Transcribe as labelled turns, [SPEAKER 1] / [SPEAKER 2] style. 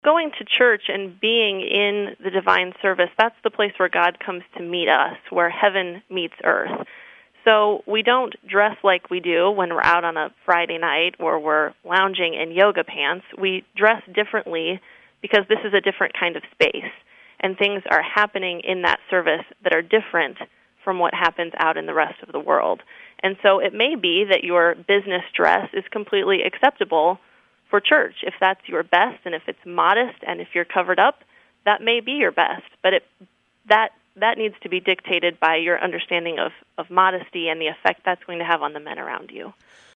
[SPEAKER 1] Going to church and being in the divine service, that's the place where God comes to meet us, where heaven meets earth. So we don't dress like we do when we're out on a Friday night or we're lounging in yoga pants. We dress differently because this is a different kind of space, and things are happening in that service that are different from what happens out in the rest of the world. And so it may be that your business dress is completely acceptable for church. If that's your best and if it's modest and if you're covered up, that may be your best. But that needs to be dictated by your understanding of modesty and the effect that's going to have on the men around you.